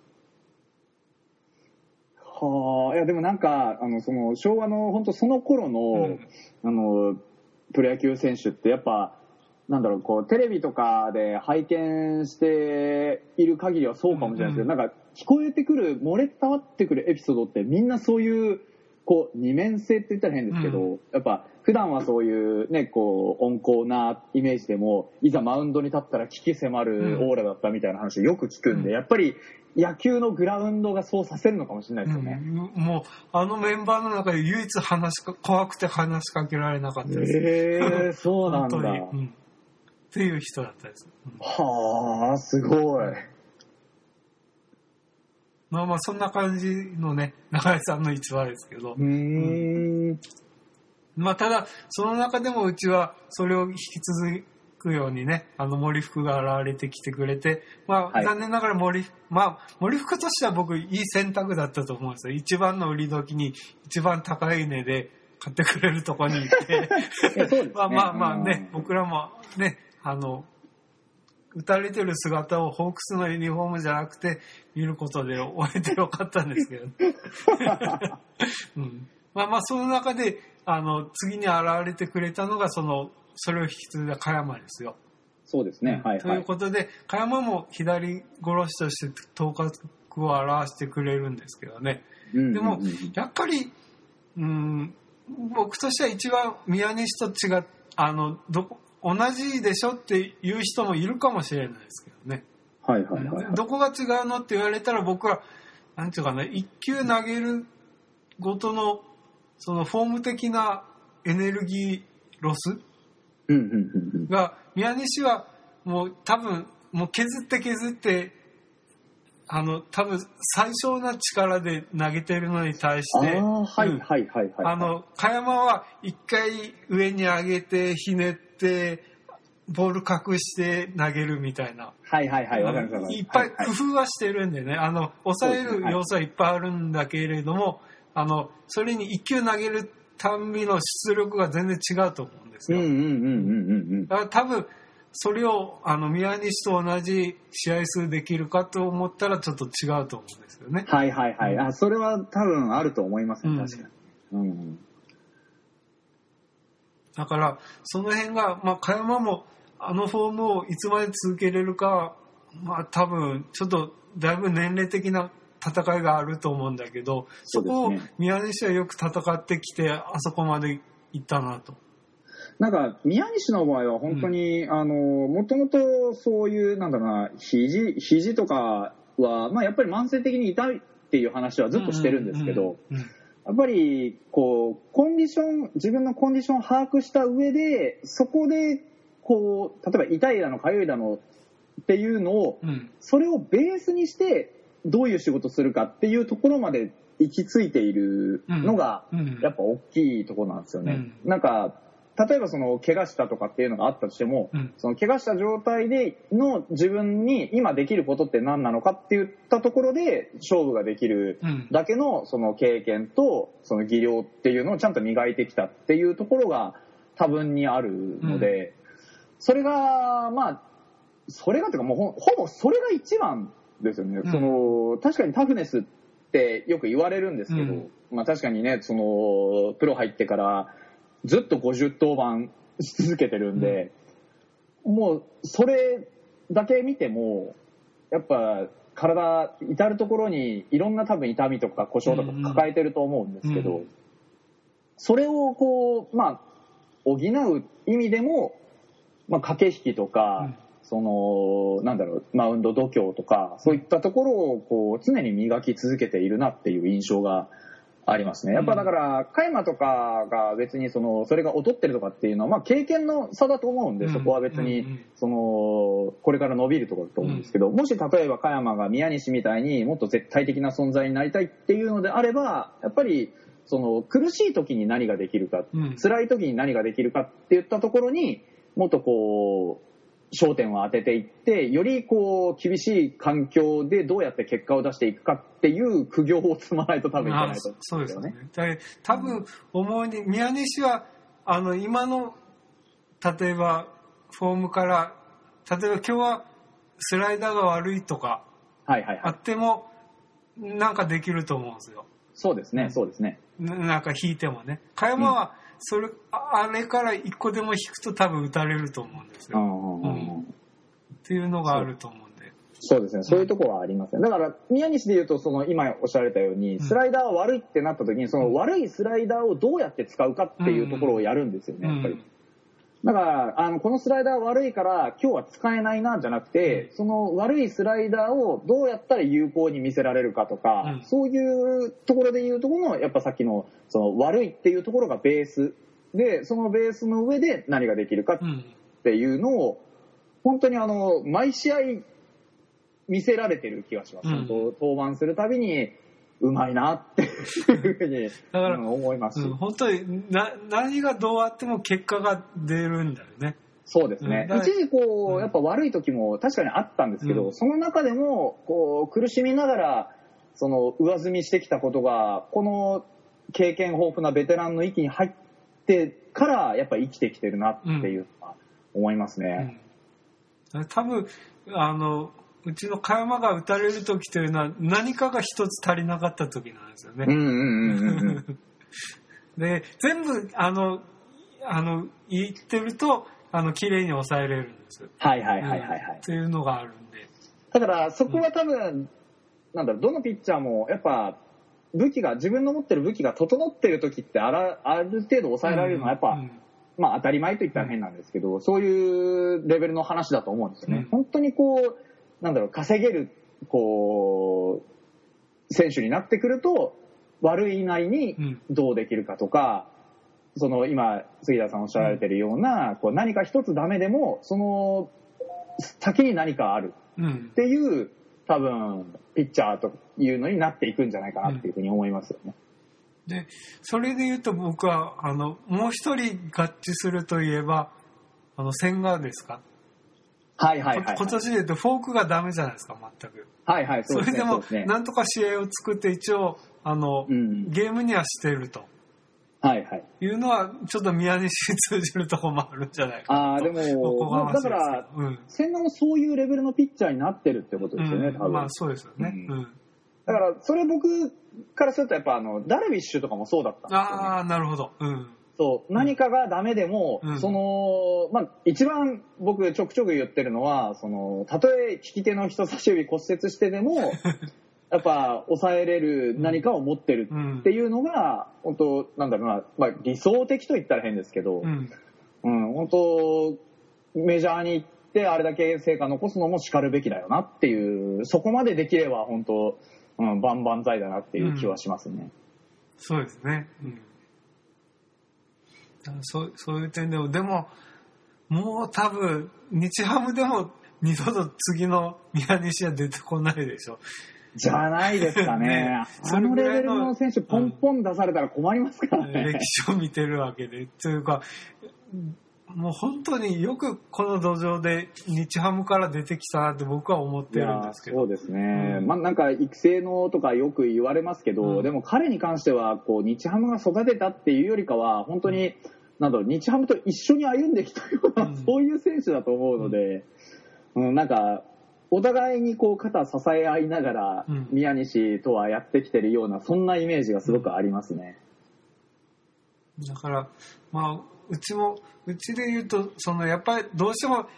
いやでもなんかその昭和の本当その頃の、プロ野球選手ってやっぱなんだろう、こうテレビとかで拝見している限りはそうかもしれないですけど、なんか聞こえてくる、漏れ伝わってくるエピソードってみんなそういうこう二面性って言ったら変ですけど、やっぱ普段はそういうね、こう温厚なイメージでも、いざマウンドに立ったら危機迫るオーラだったみたいな話をよく聞くんで、やっぱり野球のグラウンドがそうさせるのかもしれないですよね。 もうあのメンバーの中で唯一怖くて話しかけられなかったです。 そうなんだ。 っていう人だったです。 はあ、すごい。 まあそんな感じのね、中井さんの逸話ですけど。まあただその中でもうちはそれを引き続くようにね、森福が現れてきてくれて、まあ残念ながら森福としては僕いい選択だったと思うんですよ。一番の売り時に一番高い値で買ってくれるとこに行ってまあね、僕らもね、打たれてる姿をホークスのユニフォームじゃなくて見ることで終えてよかったんですけど、まあその中で次に現れてくれたのがそれを引き継いだ加山ですよ。 そうですね。 ということで加山も左殺しとして頭角を表してくれるんですけどね。でもやっぱり僕としては一番宮西と違う同じでしょっていう人もいるかもしれないですけどね。どこが違うのって言われたら僕はなんていうかな、一球投げるごとのそのフォーム的なエネルギーロスが宮西はもう多分もう削って多分最小な力で投げてるのに対して加山は一回上に上げてひねってボール隠して投げるみたいな、いっぱい工夫はしてるんでね、抑える要素はいっぱいあるんだけれども、それに一球投げるたんびの出力が全然違うと思うんですよ。だから多分それを宮西と同じ試合数できるかと思ったらちょっと違うと思うんですよね。 それは多分あると思いますね、確かに。 だからその辺が、加山もフォームをいつまで続けれるかは、多分ちょっとだいぶ年齢的な戦いがあると思うんだけど、そこを宮西はよく戦ってきてあそこまで行ったなと。 なんか宮西の場合は本当にもともとそういうなんだろうな、肘とかはやっぱり慢性的に痛いっていう話はずっとしてるんですけど、やっぱりこう自分のコンディションを把握した上で、そこでこう例えば痛いだの痒いだのっていうのを、それをベースにしてどういう仕事するかっていうところまで行き着いているのがやっぱ大きいところなんですよね。なんか例えば怪我したとかっていうのがあったとしても、その怪我した状態での自分に今できることって何なのかっていったところで勝負ができるだけのその経験とその技量っていうのをちゃんと磨いてきたっていうところが多分にあるので、それがというかもうほぼそれが一番ですよね。確かにタフネスってよく言われるんですけど、確かにね、プロ入ってからずっと50登板し続けてるんで、もうそれだけ見てもやっぱ体至る所にいろんな多分痛みとか故障とか抱えてると思うんですけど、それをこう補う意味でも、駆け引きとか、なんだろう、マウンド度胸とかそういったところをこう常に磨き続けているなっていう印象がありますね。やっぱだから加山とかが別にそれが劣ってるとかっていうのは経験の差だと思うんで、そこは別にこれから伸びるところだと思うんですけど、もし例えば加山が宮西みたいにもっと絶対的な存在になりたいっていうのであれば、やっぱり苦しい時に何ができるか、辛い時に何ができるかっていったところにもっとこう焦点を当てていって、よりこう厳しい環境でどうやって結果を出していくかっていう苦行を積まないと多分いけないと思うんですよね。 そうですね。多分思うに宮西は今の例えばフォームから例えば今日はスライダーが悪いとかあってもなんかできると思うんですよ。 そうですね、そうですね。 なんか引いてもね。加山はあれから一個でも引くと多分打たれると思うんですよ。っていうのがあると思うんで。 そうですね。そういうところはありますね。だから宮西で言うと今おっしゃられたようにスライダーは悪いってなった時にその悪いスライダーをどうやって使うかっていうところをやるんですよね。やっぱり。だからこのスライダー悪いから今日は使えないなじゃなくて、その悪いスライダーをどうやったら有効に見せられるかとか、そういうところで言うところのやっぱさっきのその悪いっていうところがベースで、そのベースの上で何ができるかっていうのを本当に毎試合見せられてる気がします。登板するたびにうまいなっていうふうに思いますし、 本当に何がどうあっても結果が出るんだよね。 そうですね。一時やっぱ悪い時も確かにあったんですけど、その中でも苦しみながらその上積みしてきたことがこの経験豊富なベテランの域に入ってからやっぱ生きてきてるなっていうのは思いますね。 多分うちの加山が打たれる時というのは何かが一つ足りなかった時なんですよね。で全部言ってると綺麗に抑えれるんです。っていうのがあるんで。 だからそこは多分どのピッチャーもやっぱ自分の持ってる武器が整ってる時ってある程度抑えられるのはやっぱ、当たり前と言ったら変なんですけど、そういうレベルの話だと思うんですよね。本当に稼げる選手になってくると悪いなりにどうできるかとか、今杉田さんおっしゃられてるような何か一つダメでもその先に何かあるっていう多分ピッチャーというのになっていくんじゃないかなっていうふうに思いますよね。 でそれで言うと僕はもう一人合致するといえば千賀ですか。今年で言うとフォークがダメじゃないですか全く。それでもなんとか試合を作って一応ゲームにはしてると。いうのはちょっと宮西に通じるところもあるんじゃないかなと。 でもだから千賀もそういうレベルのピッチャーになってるってことですよね。多分そうですよね。 だからそれ僕からするとやっぱダルビッシュとかもそうだったんですよね。 なるほど。 何かがダメでも、一番僕ちょくちょく言ってるのはたとえ利き手の人差し指骨折してでもやっぱ抑えれる何かを持ってるっていうのが、本当理想的と言ったら変ですけど、本当メジャーに行ってあれだけ成果残すのもしかるべきだよなっていう、そこまでできれば本当、万々歳だなっていう気はしますね。 そうですね。そういう点でももう多分日ハムでも二度と次の宮西は出てこないでしょ。 じゃないですかね。そのレベルの選手ポンポン出されたら困りますからね。 歴史を見てるわけで。というか、もう本当によくこの土壌で日ハムから出てきたなって僕は思ってるんですけど。 そうですね。育成のとかよく言われますけど、でも彼に関しては日ハムが育てたっていうよりかは本当に日ハムと一緒に歩んできたような、そういう選手だと思うので、お互いに肩支え合いながら宮西とはやってきてるような、そんなイメージがすごくありますね。 だからうちで言うとやっぱりどうしても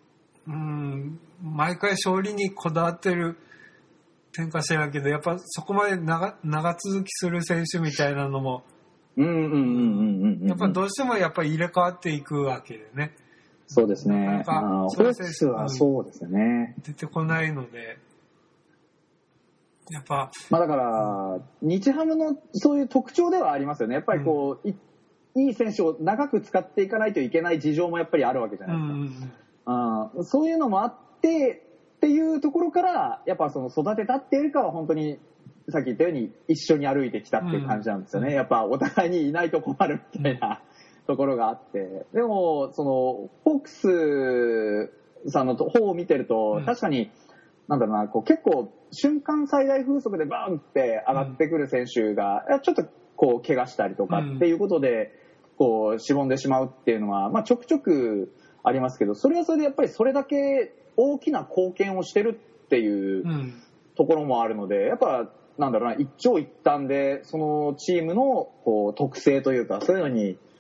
毎回勝利にこだわってる点かしらんけど、やっぱそこまで長続きする選手みたいなのもやっぱどうしてもやっぱり入れ替わっていくわけでね。 そうですね。ホークスはそうですね。 出てこないので、やっぱだから日ハムのそういう特徴ではありますよね。やっぱりいい選手を長く使っていかないといけない事情もやっぱりあるわけじゃないですか。そういうのもあってっていうところからやっぱ育てたっていうよりかは本当にさっき言ったように一緒に歩いてきたっていう感じなんですよね。やっぱお互いにいないと困るみたいなところがあって、でもホークスさんの方を見てると確かに結構瞬間最大風速でバーンって上がってくる選手がちょっと怪我したりとかっていうことでしぼんでしまうっていうのはちょくちょくありますけど、それはそれでやっぱりそれだけ大きな貢献をしてるっていうところもあるので、やっぱ一長一短でそのチームの特性というかそういうのに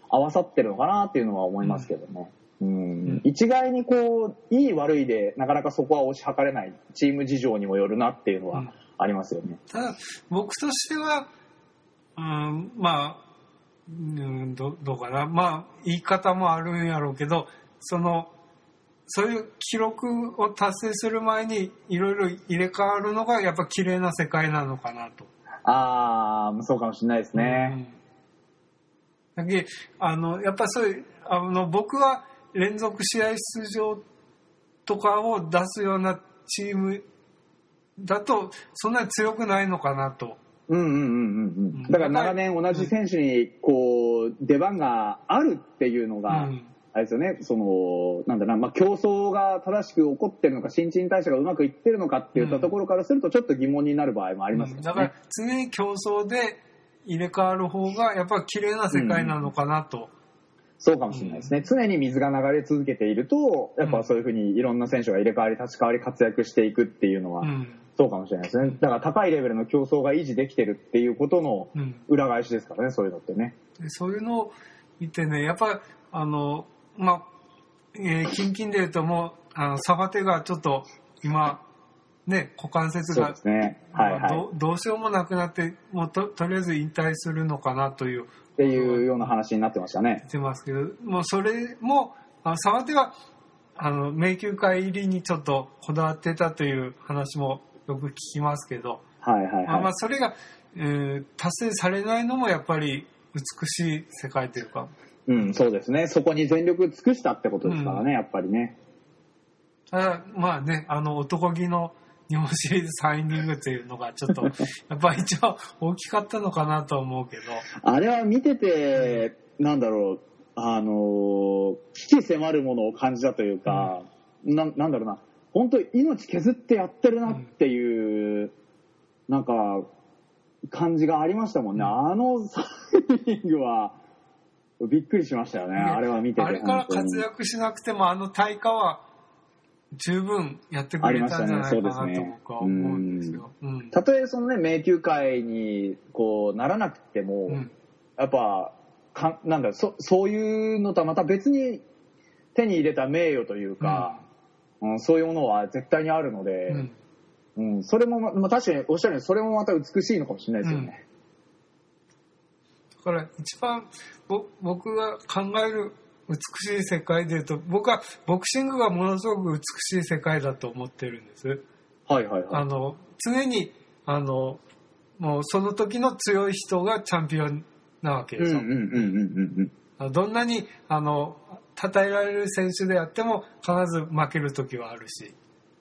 合わさってるのかなっていうのは思いますけどね。一概にこういい悪いでなかなかそこは推し量れない、チーム事情にもよるなっていうのはありますよね。 ただ僕としては、まあ、どうかな、まあ言い方もあるんやろうけど、そういう記録を達成する前にいろいろ入れ替わるのがやっぱ綺麗な世界なのかなと。 そうかもしれないですね。 だけやっぱそういう僕は連続試合出場とかを出すようなチームだとそんなに強くないのかなと。 だから長年同じ選手にこう出番があるっていうのが、あれですよね、なんだろうな、競争が正しく起こってるのか、新陳代謝がうまくいってるのかっていったところからするとちょっと疑問になる場合もありますよね。 だから常に競争で入れ替わる方がやっぱり綺麗な世界なのかなと。 そうかもしれないですね。常に水が流れ続けていると、やっぱそういうふうにいろんな選手が入れ替わり立ち替わり活躍していくっていうのは、そうかもしれないですね。だから高いレベルの競争が維持できてるっていうことの裏返しですからね、そういうのってね。 そういうのを見てね、やっぱ近々で言うともうサバテがちょっと今ね、股関節が、どうしようもなくなってもう とりあえず引退するのかなというっていうような話になってましたね。 出てますけど、もうそれもサバテは名球会入りにちょっとこだわってたという話もよく聞きますけど、それが、達成されないのもやっぱり美しい世界というか、 そうですね。そこに全力尽くしたってことですからね、やっぱりね。 ただまあね、男気の日本シリーズ3イニングっていうのがちょっとやっぱり一番大きかったのかなと思うけど、 あれは見ててなんだろう、危機迫るものを感じたというか、なんだろうな、本当命削ってやってるなっていう、なんか感じがありましたもんね。3イニングはびっくりしましたよね。あれは見てて。 あれから活躍しなくても対価は十分やってくれたんじゃないかなと僕は思うんですよ。 たとえそのね、名球会にこうならなくても、やっぱなんだろう、そういうのとはまた別に手に入れた名誉というか、そういうものは絶対にあるので、それも、確かにおっしゃるようにそれもまた美しいのかもしれないですよね。 だから一番僕が考える美しい世界でいうと、僕はボクシングがものすごく美しい世界だと思ってるんです。常にもうその時の強い人がチャンピオンなわけですよ。どんなに称えられる選手であっても必ず負ける時はあるし、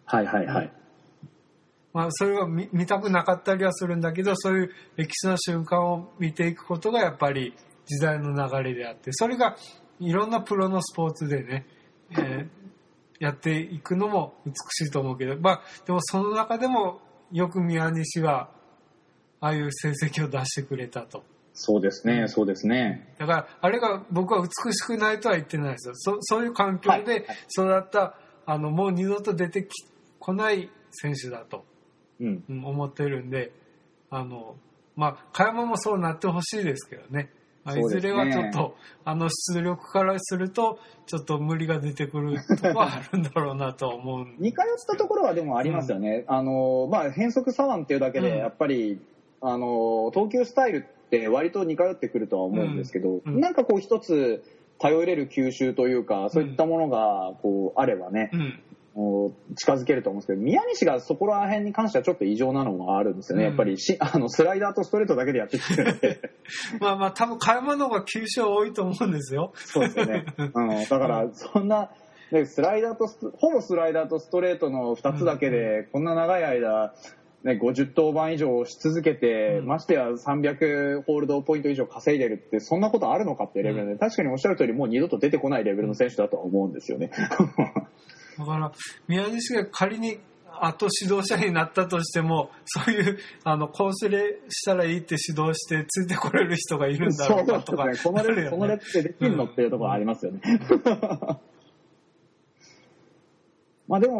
それは 見たくなかったりはするんだけど、そういう歴史の瞬間を見ていくことがやっぱり時代の流れであって、それがいろんなプロのスポーツでね、やっていくのも美しいと思うけど、でもその中でもよく宮西がああいう成績を出してくれたと。 そうですね。 だからあれが僕は美しくないとは言ってないですよ。そういう環境で育った、もう二度と出てこない選手だと、思ってるんで、加山もそうなってほしいですけどね。いずれはちょっと、出力からするとちょっと無理が出てくるとこはあるんだろうなと思う。 似通ったところはでもありますよね。変則左腕っていうだけでやっぱり、投球スタイルって割と似通ってくるとは思うんですけど、なんかこう一つ頼れる球種というか、そういったものがこうあればね、近づけると思うんですけど、宮西がそこら辺に関してはちょっと異常なのがあるんですよね。やっぱりスライダーとストレートだけでやってきてるので多分加山の方が球種多いと思うんですよ。 そうですよね。だからそんな、スライダーとほぼスライダーとストレートの2つだけでこんな長い間、50登板以上し続けて、ましてや300ホールドポイント以上稼いでるってそんなことあるのかっていうレベルで、確かにおっしゃる通りもう二度と出てこないレベルの選手だとは思うんですよね。 だから宮西が仮に後指導者になったとしても、そういうこうしたらいいって指導してついてこれる人がいるんだろうかとか、 このレベルってできるのっていうところはありますよね。でも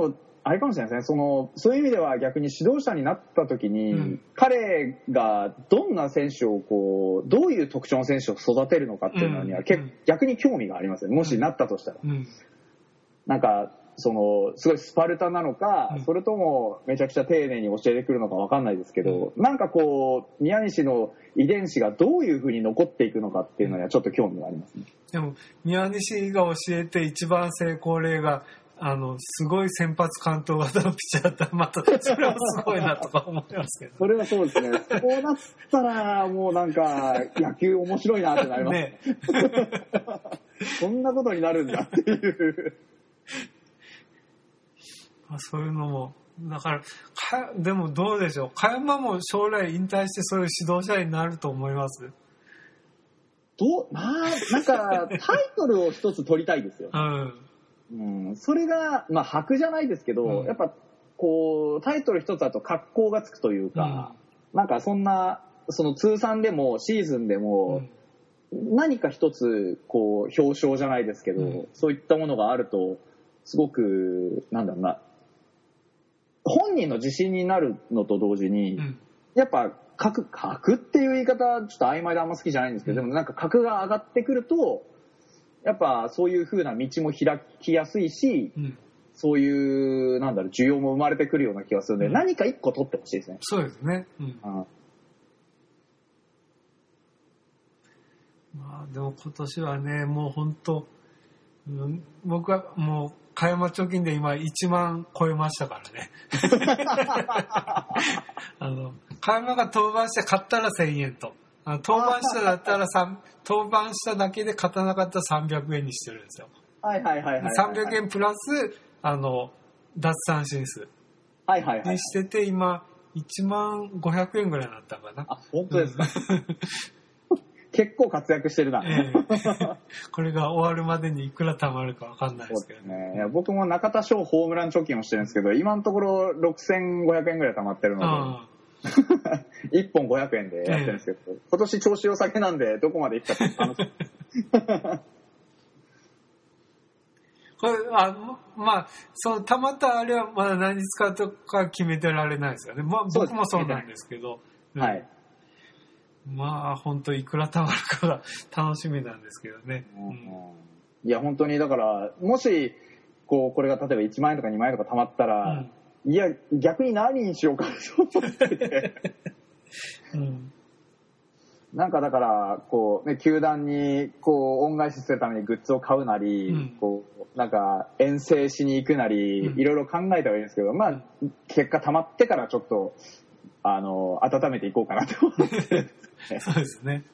あれかもしれないですね、そういう意味では逆に指導者になった時に、彼がどんな選手をこうどういう特徴の選手を育てるのかっていうのには、逆に興味がありますね、もしなったとしたら。なんかすごいスパルタなのか、それともめちゃくちゃ丁寧に教えてくるのか分かんないですけど、なんかこう宮西の遺伝子がどういうふうに残っていくのかっていうのにはちょっと興味がありますね。 でも宮西が教えて一番成功例がすごい先発完投型のピッチャーだったらまたそれはすごいなとか思いますけどそれはそうですね。そうなったらもうなんか野球面白いなってなりますね。そんなことになるんだっていうそういうのもだからでもどうでしょう、加山も将来引退してそういう指導者になると思います？ なんかタイトルを一つ取りたいですよ。それが箔じゃないですけど、やっぱこうタイトル一つだと格好がつくというか、なんかその通算でもシーズンでも、何か一つこう表彰じゃないですけど、そういったものがあるとすごくなんだろうな、本人の自信になるのと同時に、やっぱ格っていう言い方ちょっと曖昧であんま好きじゃないんですけど、でもなんか格が上がってくるとやっぱそういう風な道も開きやすいし、そういう需要も生まれてくるような気がするので、何か一個取ってほしいですね。 そうですね。でも今年はね、もう本当、僕はもう加山貯金で今1万超えましたからね。加山が登板して勝ったら1000円と、登板しただったら登板しただけで勝たなかったら300円にしてるんですよ。300円プラス奪三振数にしてて、今1万500円ぐらいになったかな。 本当ですか？結構活躍してるな。 これが終わるまでにいくら貯まるか分かんないですけどね。 いや僕も中田翔ホームラン貯金をしてるんですけど、今のところ6500円ぐらい貯まってるので1本500円でやってるんですけど、今年調子良さげなんでどこまでいくかって楽しみ。 これたまったあれはまだ何使うとか決めてられないですよね。僕もそうなんですけど。本当いくら貯まるかが楽しみなんですけどね。 いや本当にだからもしこれが例えば1万円とか2万円とか貯まったら、いや逆に何にしようかと思ってて、なんかだから球団に恩返しするためにグッズを買うなり、なんか遠征しに行くなり、いろいろ考えたらいいんですけど、結果貯まってからちょっと温めていこうかなと思ってそうですね。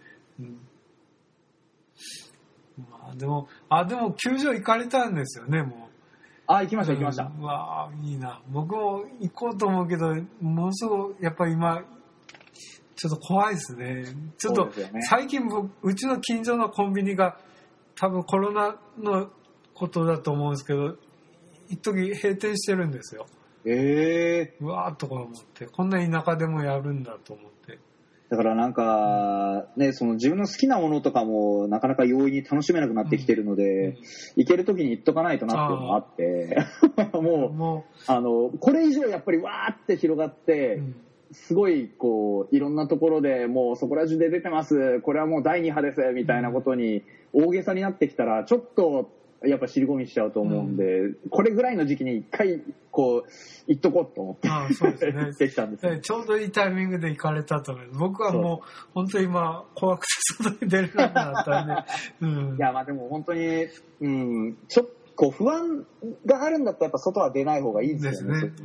でも球場行かれたんですよね、もう。 行きました。 いいな。僕も行こうと思うけど、ものすごくやっぱり今ちょっと怖いですね。ちょっと最近うちの近所のコンビニが多分コロナのことだと思うんですけど、一時閉店してるんですよ。うわーっと思って、こんな田舎でもやるんだと思って。 だからなんかね、その自分の好きなものとかもなかなか容易に楽しめなくなってきてるので、行ける時に行っとかないとなっていうのがあってもうこれ以上やっぱりわーって広がって、すごいいろんなところでもうそこら中で出てます、これはもう第2波ですみたいなことに大げさになってきたらちょっとやっぱ尻込みしちゃうと思うんで、これぐらいの時期に一回行っとこうと思ってそうですねできたんです、 ちょうどいいタイミングで行かれたと思います。僕はもう本当に今怖くて外に出れなくなったんで、 いやでも本当に、ちょっと不安があるんだったらやっぱ外は出ない方がいいですよね。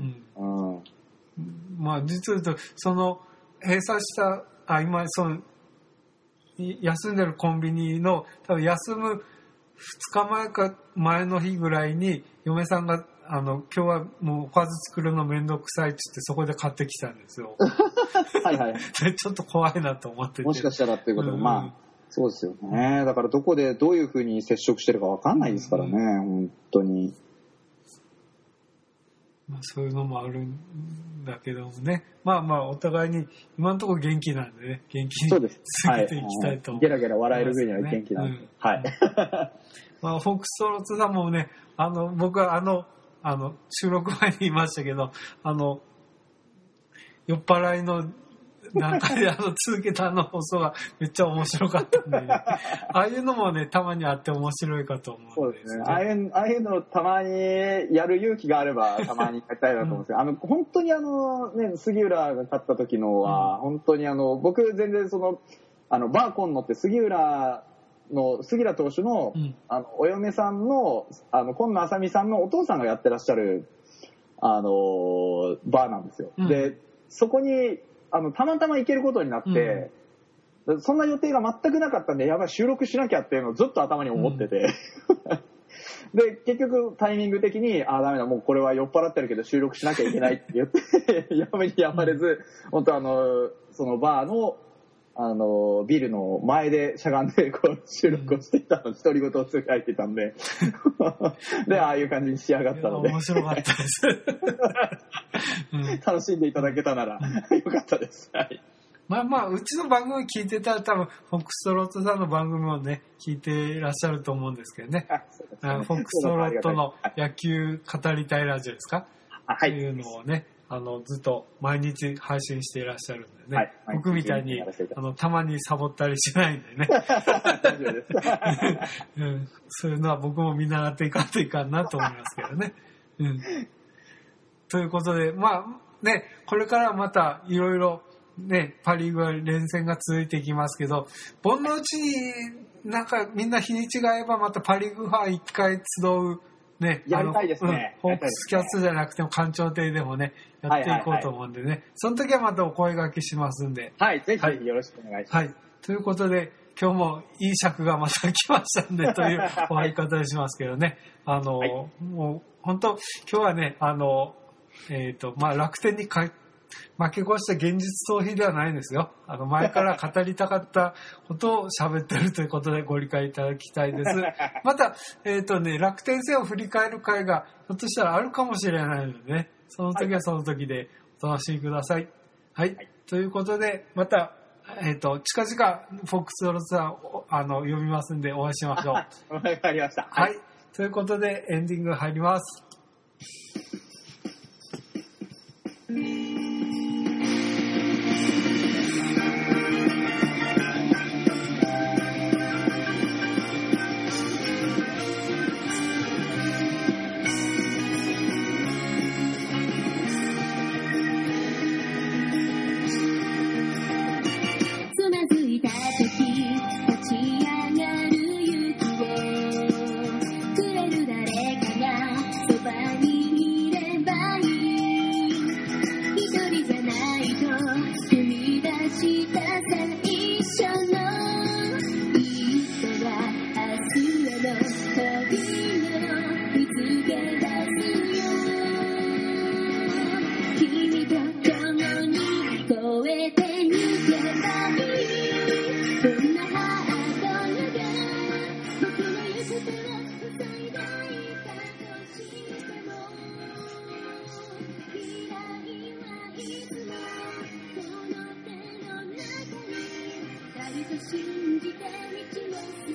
実を言うと閉鎖した今休んでるコンビニの多分休む2日前か前の日ぐらいに嫁さんが今日はもうおかず作るのめんどくさいって言ってそこで買ってきたんですよ。ちょっと怖いなと思ってて、 もしかしたらっていうこともそうですよね。だからどこでどういうふうに接触してるか分かんないですからね、本当に。 そういうのもあるんだけどもね、お互いに今のところ元気なんでね、元気に続けていきたいと思います。 ゲラゲラ笑える上には元気なんで、 フォックストロットさんもね、僕は収録前に言いましたけど、酔っ払いのなんかで続けた放送がめっちゃ面白かったんで、ね、ああいうのもね、たまにあって面白いかと思うんですね。 そうですね。ああいうのをたまにやる勇気があれば、たまにやりたいなと思うんですけど、本当にね、杉浦が勝った時のは、本当に僕全然バーコンノって杉浦投手の、お嫁さんの、今野麻美さんのお父さんがやってらっしゃる、バーなんですよ。で、そこに、たまたま行けることになって、そんな予定が全くなかったんで、やばい、収録しなきゃっていうのをずっと頭に思ってて。で、結局タイミング的に、ダメだ、もうこれは酔っ払ってるけど収録しなきゃいけないって言って、やめにやまれず、本当そのバーの、ビルの前でしゃがんでこう収録をしていたの、独り言をつぶやいてたんで、で、ああいう感じに仕上がったので。 面白かったです。 楽しんでいただけたならよかったです。はい。 まあ、うちの番組聞いてたら多分、フォックストロットさんの番組をね、聞いていらっしゃると思うんですけどね。フォックストロットの野球語りたいラジオですか？はい。っていうのをね、ずっと毎日配信していらっしゃるんでね。はい、僕みたいに、たまにサボったりしないんでね。大丈夫です。そういうのは僕も見習っていかんといかんなと思いますけどね。ということで、まあね、これからまたいろいろね、パリーグは連戦が続いていきますけど、盆のうちになんかみんな日にちが合えばまたパリーグファン一回集うね、 やりたいですね。 ホークスキャッツじゃなくても館長亭でもね、やっていこうと思うんでね、その時はまたお声掛けしますんで。 はい、ぜひよろしくお願いします。はい。 ということで、今日もいい尺がまた来ましたんで、という終わり方にしますけどね。もう本当、今日はね、まあ、楽天に負け越した現実逃避ではないんですよ。前から語りたかったことを喋ってるということでご理解いただきたいです。また、楽天戦を振り返る会がひょっとしたらあるかもしれないのでね、その時はその時でお楽しみください。はい。ということで、また、近々、フォックストロットさん、呼びますんでお会いしましょう。 わかりました。 はい。ということで、エンディング入ります。信じて道を